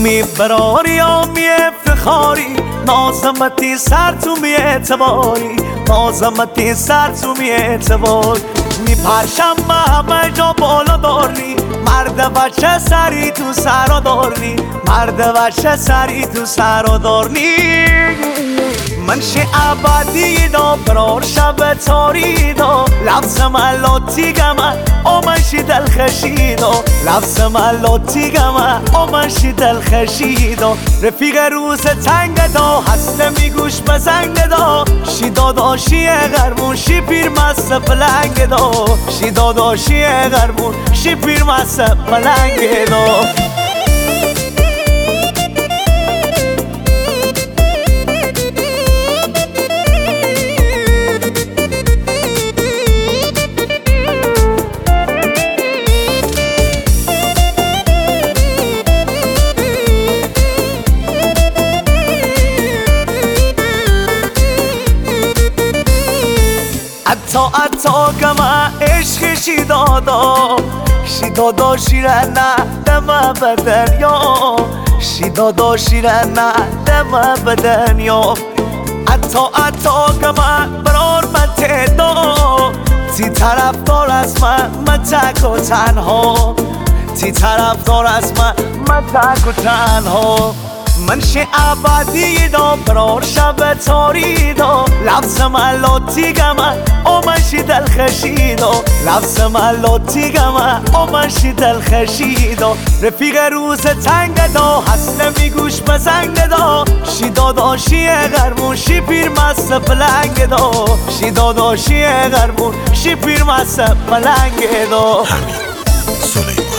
میبراری یا میفتخاری نازمتی سر تو میعتباری نازمتی سر تو میعتباری میپرشم همه جا بالا داری مرد بچه سری تو سرا داری مرد بچه سری تو سرا داری منشی ابدی دا برار شب تاری دا لفظ ملاتی گمه او منشی دل خشیدا لفظ ملاتی گمه او منشی دل خشیدا رفیق روز تنگ دا هسته میگوش بزنگ دا شی داداشی غرمون شی پیر مست پلنگ دا شی داداشی غرمون شی پیر مست پلنگ دا حتی کما عشق شی دادا شیرنه دم بدن یا شی دادا شیرنه دم بدن یا حتی کما برار من تدا تی طرف دار از من تک و تنها تی طرف دار از من تک و تنها منشی ابدی دا برار شب تاری دا لفظ ملاتی گمه او منشی دل خشیدا لفظ ملاتی گمه او منشی دل خشیدا رفیق روز تنگ دا هسته میگوش بزنگ دا شی داداشی غرمون شی پیر مست پلنگ دا شی داداشی غرمون شی پیر مست پلنگ دا حمید سلیمانی